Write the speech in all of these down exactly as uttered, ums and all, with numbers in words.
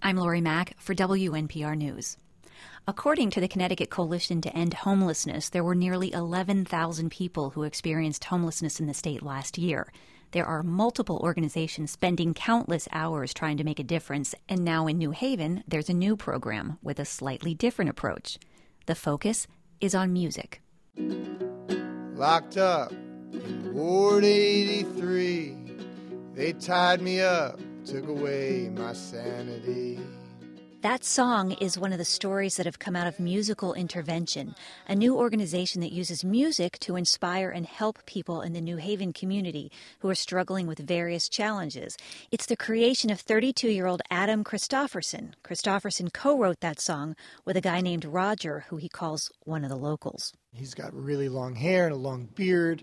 I'm Lori Mack for W N P R News. According to the Connecticut Coalition to End Homelessness, there were nearly eleven thousand people who experienced homelessness in the state last year. There are multiple organizations spending countless hours trying to make a difference, and now in New Haven, there's a new program with a slightly different approach. The focus is on music. Locked up in Ward eighty-three, they tied me up, took away my sanity. That song is one of the stories that have come out of Musical Intervention, a new organization that uses music to inspire and help people in the New Haven community who are struggling with various challenges. It's the creation of thirty-two-year-old Adam Christofferson. Christofferson co-wrote that song with a guy named Roger, who he calls one of the locals. He's got really long hair and a long beard,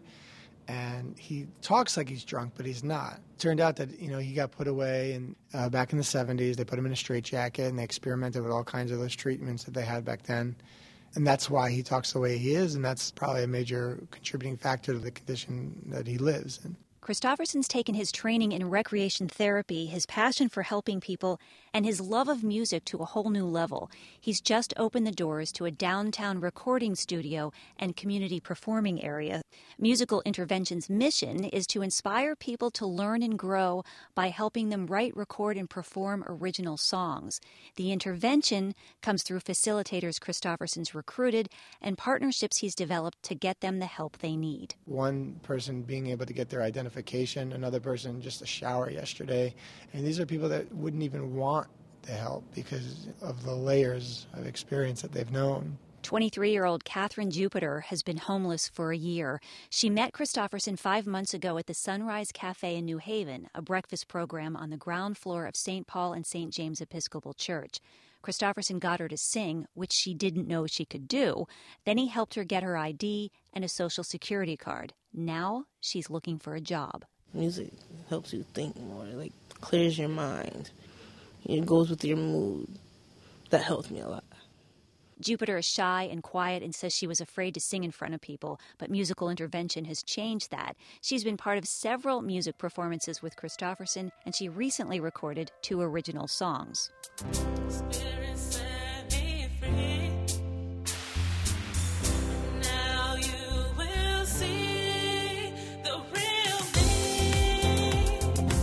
and he talks like he's drunk, but he's not. Turned out that, you know, he got put away and uh, back in the seventies. They put him in a straitjacket, and they experimented with all kinds of those treatments that they had back then. And that's why he talks the way he is, and that's probably a major contributing factor to the condition that he lives in. Christofferson's taken his training in recreation therapy, his passion for helping people, and his love of music to a whole new level. He's just opened the doors to a downtown recording studio and community performing area. Musical Intervention's mission is to inspire people to learn and grow by helping them write, record, and perform original songs. The intervention comes through facilitators Christofferson's recruited and partnerships he's developed to get them the help they need. One person being able to get their identification, another person just a shower yesterday. And these are people that wouldn't even want the help because of the layers of experience that they've known. twenty-three-year-old Catherine Jupiter has been homeless for a year. She met Christofferson five months ago at the Sunrise Cafe in New Haven, a breakfast program on the ground floor of Saint Paul and Saint James Episcopal Church. Christofferson got her to sing, which she didn't know she could do. Then he helped her get her I D and a social security card. Now she's looking for a job. Music helps you think more, like clears your mind. It goes with your mood. That helps me a lot. Jupiter is shy and quiet and says she was afraid to sing in front of people, but Musical Intervention has changed that. She's been part of several music performances with Christofferson, and she recently recorded two original songs. Spirit set me free. Now you will see the real me.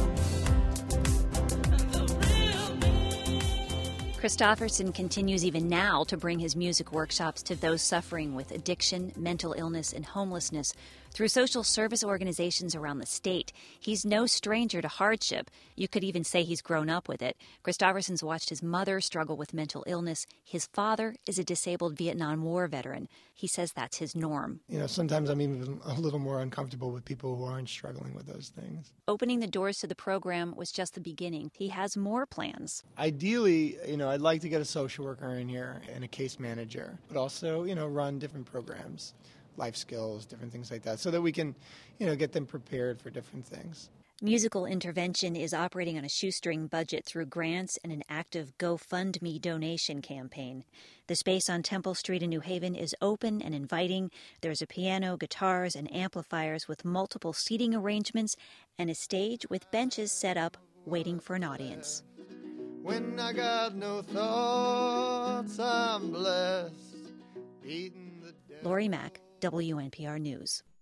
The real me. Christofferson continues even now to bring his music workshops to those suffering with addiction, mental illness, and homelessness through social service organizations around the state. He's no stranger to hardship. You could even say he's grown up with it. Christofferson's watched his mother struggle with mental illness. His father is a disabled Vietnam War veteran. He says that's his norm. You know, sometimes I'm even a little more uncomfortable with people who aren't struggling with those things. Opening the doors to the program was just the beginning. He has more plans. Ideally, you know, I'd like to get a social worker in here and a case manager, but also, you know, run different programs, life skills, different things like that, so that we can, you know, get them prepared for different things. Musical Intervention is operating on a shoestring budget through grants and an active GoFundMe donation campaign. The space on Temple Street in New Haven is open and inviting. There's a piano, guitars, and amplifiers with multiple seating arrangements and a stage with benches set up waiting for an audience. When I got no thoughts, I'm blessed. Eating the Lori Mack, W N P R News.